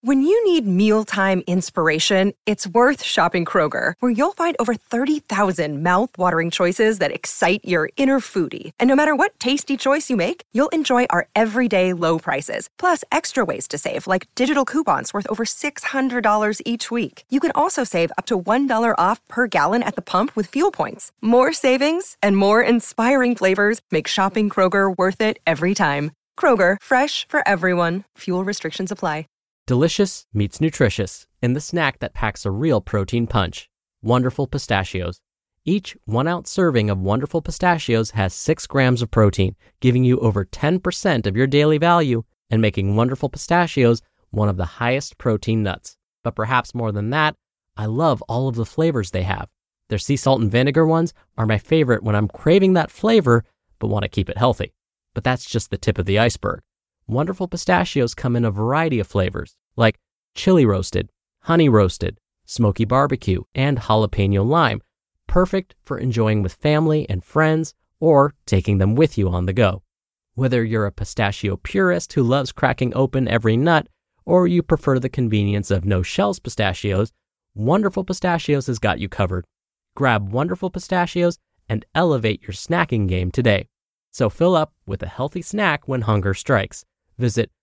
When you need mealtime inspiration, it's worth shopping Kroger, where you'll find over 30,000 mouth-watering choices that excite your inner foodie. And no matter what tasty choice you make, you'll enjoy our everyday low prices, plus extra ways to save, like digital coupons worth over $600 each week. You can also save up to $1 off per gallon at the pump with fuel points. More savings and more inspiring flavors make shopping Kroger worth it every time. Kroger, fresh for everyone. Fuel restrictions apply. Delicious meets nutritious in the snack that packs a real protein punch. Wonderful Pistachios. Each 1-ounce serving of Wonderful Pistachios has 6 grams of protein, giving you over 10% of your daily value and making Wonderful Pistachios one of the highest protein nuts. But perhaps more than that, I love all of the flavors they have. Their sea salt and vinegar ones are my favorite when I'm craving that flavor but want to keep it healthy. But that's just the tip of the iceberg. Wonderful Pistachios come in a variety of flavors, like chili roasted, honey roasted, smoky barbecue, and jalapeno lime, perfect for enjoying with family and friends or taking them with you on the go. Whether you're a pistachio purist who loves cracking open every nut, or you prefer the convenience of no-shells pistachios, Wonderful Pistachios has got you covered. Grab Wonderful Pistachios and elevate your snacking game today. So fill up with a healthy snack when hunger strikes. Visit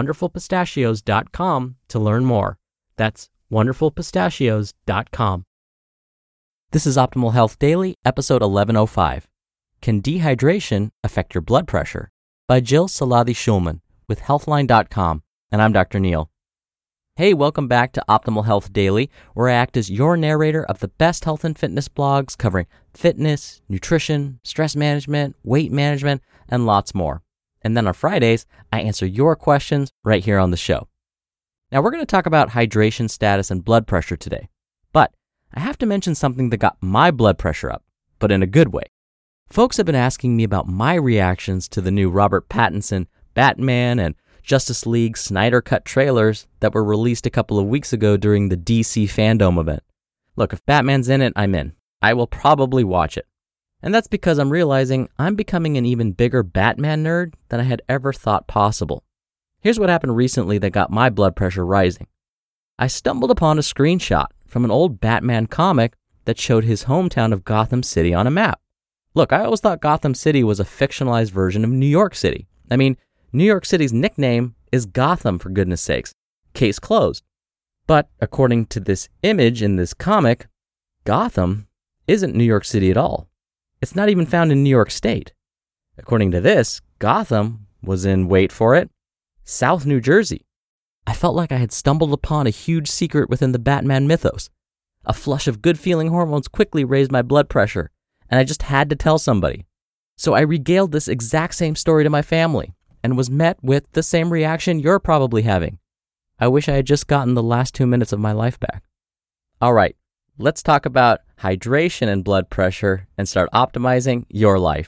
wonderfulpistachios.com to learn more. That's wonderfulpistachios.com. This is Optimal Health Daily, episode 1105. Can dehydration affect your blood pressure? By Jill Saladi-Shulman with Healthline.com, and I'm Dr. Neil. Hey, welcome back to Optimal Health Daily, where I act as your narrator of the best health and fitness blogs covering fitness, nutrition, stress management, weight management, and lots more. And then on Fridays, I answer your questions right here on the show. Now, we're going to talk about hydration status and blood pressure today. But I have to mention something that got my blood pressure up, but in a good way. Folks have been asking me about my reactions to the new Robert Pattinson Batman and Justice League Snyder Cut trailers that were released a couple of weeks ago during the DC Fandom event. Look, if Batman's in it, I'm in. I will probably watch it. And that's because I'm realizing I'm becoming an even bigger Batman nerd than I had ever thought possible. Here's what happened recently that got my blood pressure rising. I stumbled upon a screenshot from an old Batman comic that showed his hometown of Gotham City on a map. Look, I always thought Gotham City was a fictionalized version of New York City. I mean, New York City's nickname is Gotham, for goodness sakes. Case closed. But according to this image in this comic, Gotham isn't New York City at all. It's not even found in New York State. According to this, Gotham was in, wait for it, South New Jersey. I felt like I had stumbled upon a huge secret within the Batman mythos. A flush of good-feeling hormones quickly raised my blood pressure, and I just had to tell somebody. So I regaled this exact same story to my family, and was met with the same reaction you're probably having. I wish I had just gotten the last 2 minutes of my life back. All right, let's talk about hydration and blood pressure and start optimizing your life.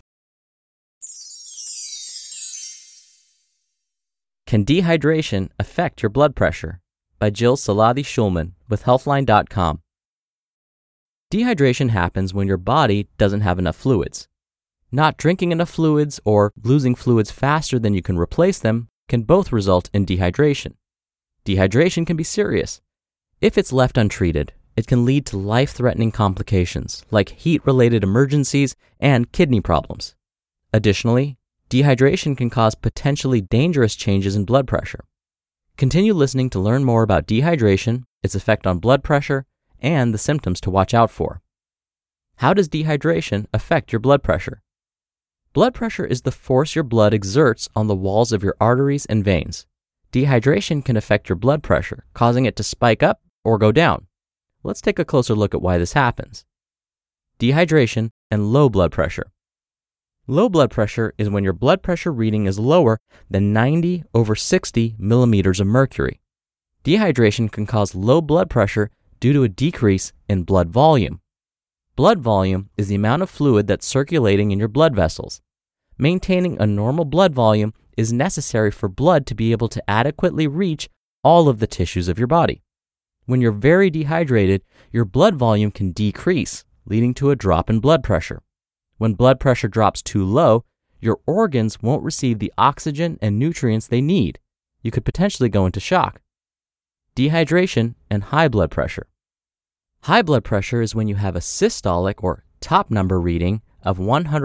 Can dehydration affect your blood pressure? By Jill Saladi-Shulman with Healthline.com. Dehydration happens when your body doesn't have enough fluids. Not drinking enough fluids or losing fluids faster than you can replace them can both result in dehydration. Dehydration can be serious. If it's left untreated, it can lead to life-threatening complications like heat-related emergencies and kidney problems. Additionally, dehydration can cause potentially dangerous changes in blood pressure. Continue listening to learn more about dehydration, its effect on blood pressure, and the symptoms to watch out for. How does dehydration affect your blood pressure? Blood pressure is the force your blood exerts on the walls of your arteries and veins. Dehydration can affect your blood pressure, causing it to spike up or go down. Let's take a closer look at why this happens. Dehydration and low blood pressure. Low blood pressure is when your blood pressure reading is lower than 90/60 millimeters of mercury. Dehydration can cause low blood pressure due to a decrease in blood volume. Blood volume is the amount of fluid that's circulating in your blood vessels. Maintaining a normal blood volume is necessary for blood to be able to adequately reach all of the tissues of your body. When you're very dehydrated, your blood volume can decrease, leading to a drop in blood pressure. When blood pressure drops too low, your organs won't receive the oxygen and nutrients they need. You could potentially go into shock. dehydration, and high blood pressure. High blood pressure is when you have a systolic or top number reading of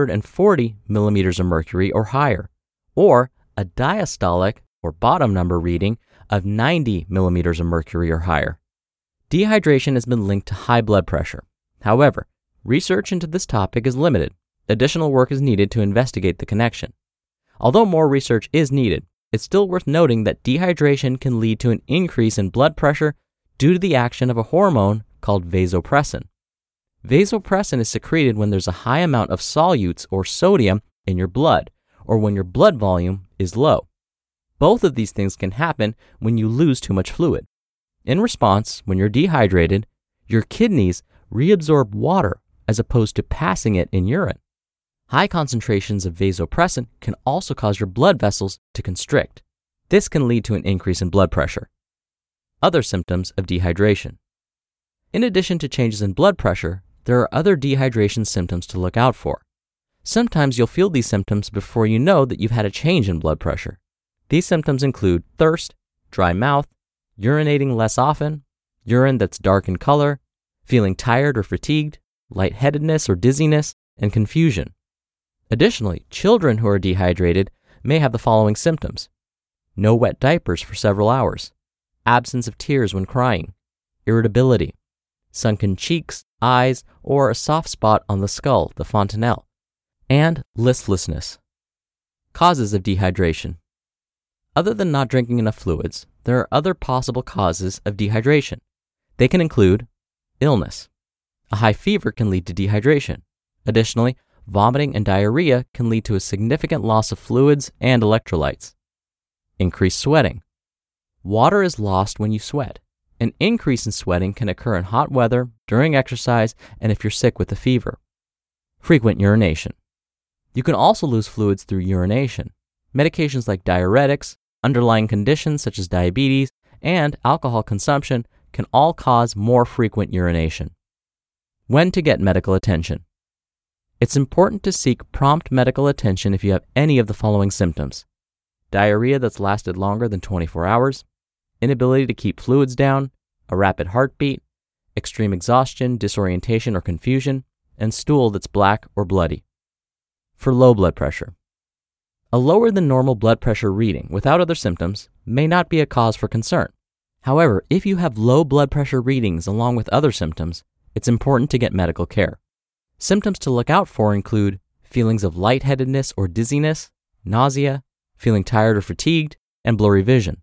140 millimeters of mercury or higher, or a diastolic or bottom number reading of 90 millimeters of mercury or higher. Dehydration has been linked to high blood pressure. However, research into this topic is limited. Additional work is needed to investigate the connection. Although more research is needed, it's still worth noting that dehydration can lead to an increase in blood pressure due to the action of a hormone called vasopressin. Vasopressin is secreted when there's a high amount of solutes or sodium in your blood, or when your blood volume is low. Both of these things can happen when you lose too much fluid. In response, when you're dehydrated, your kidneys reabsorb water as opposed to passing it in urine. High concentrations of vasopressin can also cause your blood vessels to constrict. This can lead to an increase in blood pressure. Other symptoms of dehydration. In addition to changes in blood pressure, there are other dehydration symptoms to look out for. Sometimes you'll feel these symptoms before you know that you've had a change in blood pressure. These symptoms include thirst, dry mouth, urinating less often, urine that's dark in color, feeling tired or fatigued, lightheadedness or dizziness, and confusion. Additionally, children who are dehydrated may have the following symptoms: no wet diapers for several hours, absence of tears when crying, irritability, sunken cheeks, eyes, or a soft spot on the skull, the fontanelle, and listlessness. Causes of dehydration. Other than not drinking enough fluids, there are other possible causes of dehydration. They can include illness. A high fever can lead to dehydration. Additionally, vomiting and diarrhea can lead to a significant loss of fluids and electrolytes. Increased sweating. Water is lost when you sweat. An increase in sweating can occur in hot weather, during exercise, and if you're sick with a fever. Frequent urination. You can also lose fluids through urination. Medications like diuretics, underlying conditions such as diabetes, and alcohol consumption can all cause more frequent urination. When to get medical attention. It's important to seek prompt medical attention if you have any of the following symptoms: diarrhea that's lasted longer than 24 hours, inability to keep fluids down, a rapid heartbeat, extreme exhaustion, disorientation or confusion, and stool that's black or bloody. For low blood pressure. A lower than normal blood pressure reading without other symptoms may not be a cause for concern. However, if you have low blood pressure readings along with other symptoms, it's important to get medical care. Symptoms to look out for include feelings of lightheadedness or dizziness, nausea, feeling tired or fatigued, and blurry vision.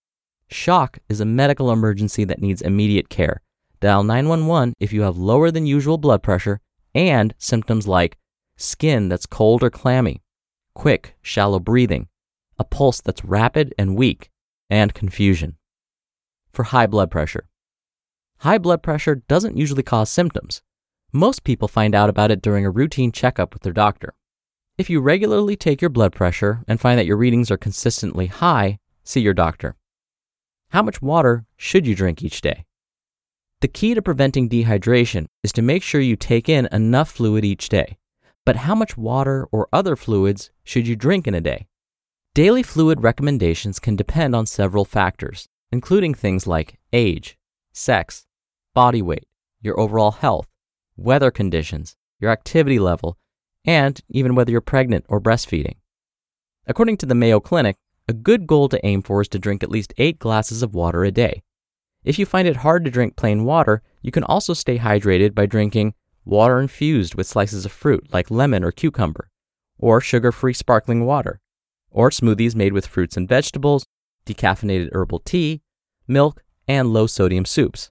Shock is a medical emergency that needs immediate care. Dial 911 if you have lower than usual blood pressure and symptoms like skin that's cold or clammy, quick, shallow breathing, a pulse that's rapid and weak, and confusion. For high blood pressure. High blood pressure doesn't usually cause symptoms. Most people find out about it during a routine checkup with their doctor. If you regularly take your blood pressure and find that your readings are consistently high, see your doctor. How much water should you drink each day? The key to preventing dehydration is to make sure you take in enough fluid each day. But how much water or other fluids should you drink in a day? Daily fluid recommendations can depend on several factors, including things like age, sex, body weight, your overall health, weather conditions, your activity level, and even whether you're pregnant or breastfeeding. According to the Mayo Clinic, a good goal to aim for is to drink at least 8 glasses of water a day. If you find it hard to drink plain water, you can also stay hydrated by drinking water infused with slices of fruit like lemon or cucumber, or sugar-free sparkling water, or smoothies made with fruits and vegetables, decaffeinated herbal tea, milk, and low-sodium soups.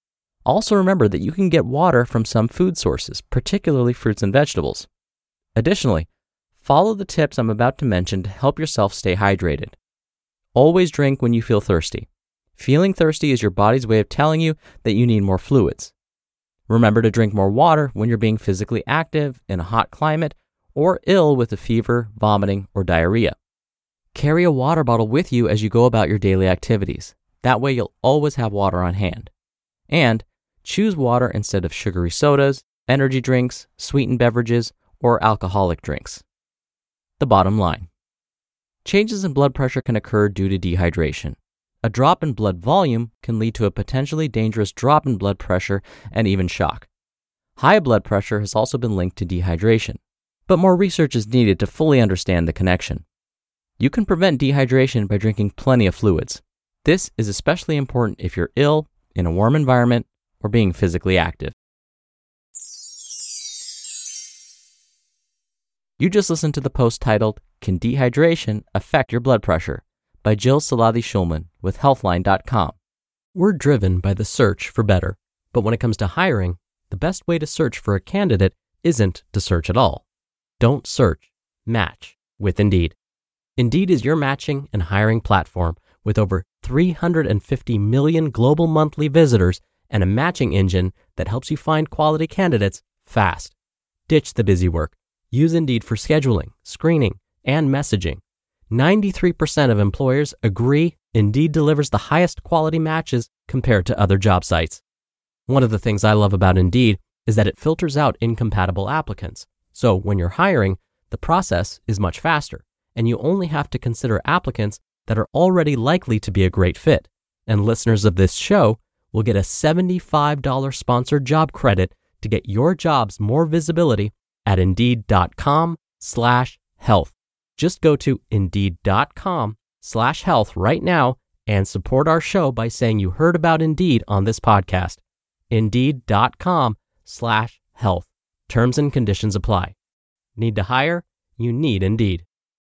Also remember that you can get water from some food sources, particularly fruits and vegetables. Additionally, follow the tips I'm about to mention to help yourself stay hydrated. Always drink when you feel thirsty. Feeling thirsty is your body's way of telling you that you need more fluids. Remember to drink more water when you're being physically active, in a hot climate, or ill with a fever, vomiting, or diarrhea. Carry a water bottle with you as you go about your daily activities. That way you'll always have water on hand. And choose water instead of sugary sodas, energy drinks, sweetened beverages, or alcoholic drinks. The bottom line. Changes in blood pressure can occur due to dehydration. a drop in blood volume can lead to a potentially dangerous drop in blood pressure and even shock. High blood pressure has also been linked to dehydration, but more research is needed to fully understand the connection. You can prevent dehydration by drinking plenty of fluids. This is especially important if you're ill, in a warm environment, or being physically active. You just listened to the post titled, "Can Dehydration Affect Your Blood Pressure?" by Jill Salati-Schulman with Healthline.com. We're driven by the search for better, but when it comes to hiring, the best way to search for a candidate isn't to search at all. Don't search, match with Indeed. Indeed is your matching and hiring platform with over 350 million global monthly visitors and a matching engine that helps you find quality candidates fast. Ditch the busy work. Use Indeed for scheduling, screening, and messaging. 93% of employers agree Indeed delivers the highest quality matches compared to other job sites. One of the things I love about Indeed is that it filters out incompatible applicants. So when you're hiring, the process is much faster, and you only have to consider applicants that are already likely to be a great fit. And listeners of this show will get a $75 sponsored job credit to get your jobs more visibility at Indeed.com/health. Just go to Indeed.com/health right now and support our show by saying you heard about Indeed on this podcast. Indeed.com/health. Terms and conditions apply. Need to hire? You need Indeed.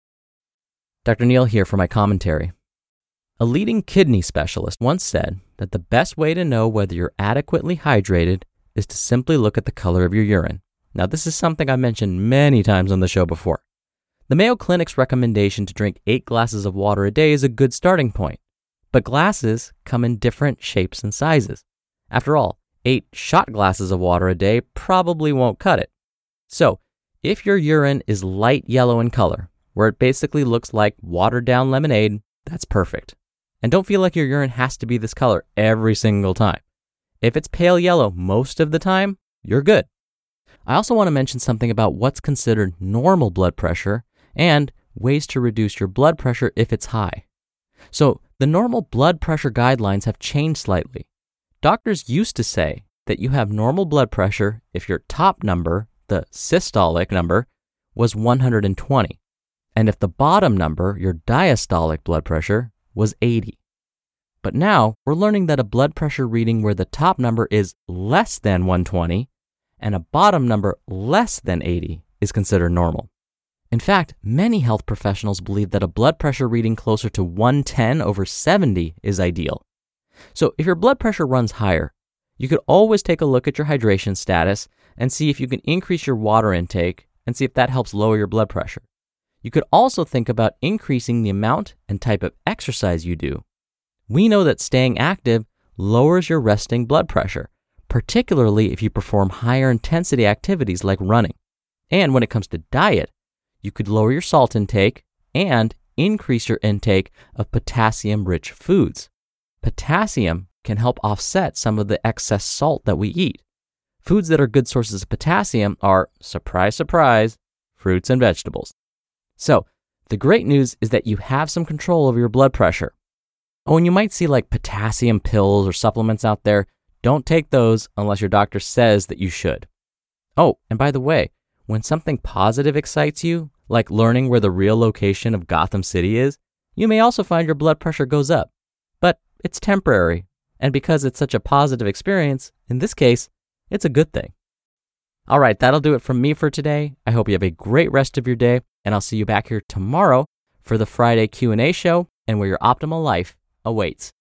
Dr. Neil here for my commentary. A leading kidney specialist once said that the best way to know whether you're adequately hydrated is to simply look at the color of your urine. Now, this is something I mentioned many times on the show before. The Mayo Clinic's recommendation to drink 8 glasses of water a day is a good starting point, but glasses come in different shapes and sizes. After all, 8 shot glasses of water a day probably won't cut it. So, if your urine is light yellow in color, where it basically looks like watered down lemonade, that's perfect. And don't feel like your urine has to be this color every single time. If it's pale yellow most of the time, you're good. I also want to mention something about what's considered normal blood pressure and ways to reduce your blood pressure if it's high. So the normal blood pressure guidelines have changed slightly. Doctors used to say that you have normal blood pressure if your top number, the systolic number, was 120, and if the bottom number, your diastolic blood pressure, was 80. But now we're learning that a blood pressure reading where the top number is less than 120 and a bottom number less than 80 is considered normal. In fact, many health professionals believe that a blood pressure reading closer to 110/70 is ideal. So if your blood pressure runs higher, you could always take a look at your hydration status and see if you can increase your water intake and see if that helps lower your blood pressure. You could also think about increasing the amount and type of exercise you do. We know that staying active lowers your resting blood pressure, particularly if you perform higher intensity activities like running. And when it comes to diet, you could lower your salt intake and increase your intake of potassium-rich foods. Potassium can help offset some of the excess salt that we eat. Foods that are good sources of potassium are, surprise, surprise, fruits and vegetables. So, the great news is that you have some control over your blood pressure. Oh, and you might see like potassium pills or supplements out there. Don't take those unless your doctor says that you should. Oh, and by the way, when something positive excites you, like learning where the real location of Gotham City is, you may also find your blood pressure goes up. But it's temporary, and because it's such a positive experience, in this case, it's a good thing. All right, that'll do it from me for today. I hope you have a great rest of your day, and I'll see you back here tomorrow for the Friday Q&A show and where your optimal life awaits.